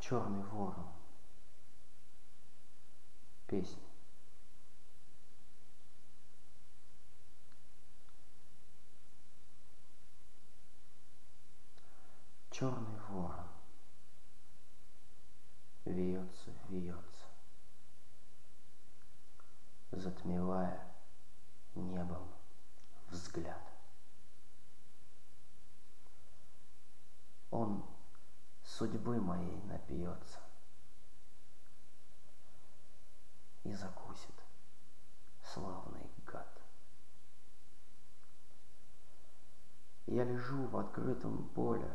Черный ворон. Песня. Черный ворон вьется, вьется, затмевая небом взгляд. Он судьбы моей напьется и закусит, славный гад. Я лежу в открытом поле,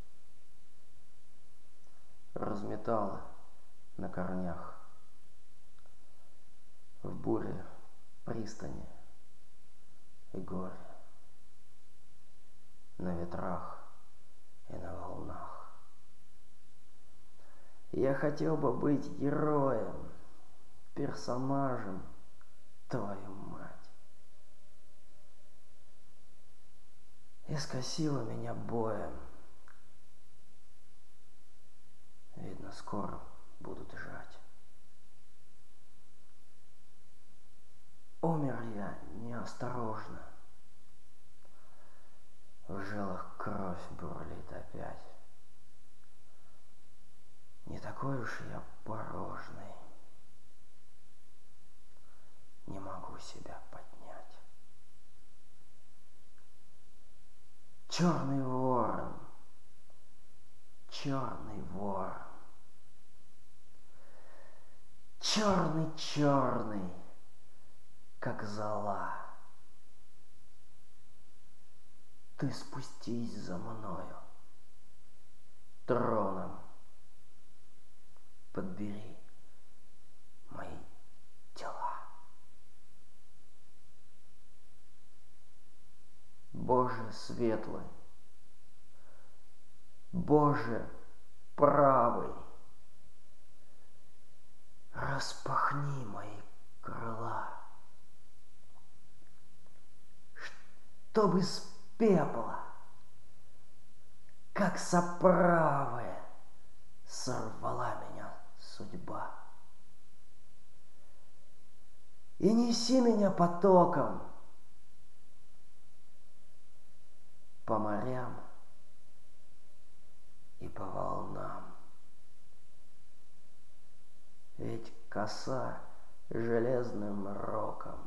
разметала на корнях, в буре пристани и горе, на ветрах и на волнах. Я хотел бы быть героем, персонажем, твою мать. И скосило меня боем. Видно, скоро будут жать. Умер я неосторожно. В жилах кровь бурлит опять. Не такой уж я порожный. Не могу себя поднять. Черный ворон, черный ворон, черный, как зола. Ты спустись за мною, троном подбери мои тела. Боже светлый, Боже правый, распахни мои крыла, чтобы с пепла, как с оправы, сорвала меня судьба. И неси меня потоком по морям и по волнам. Ведь коса железным роком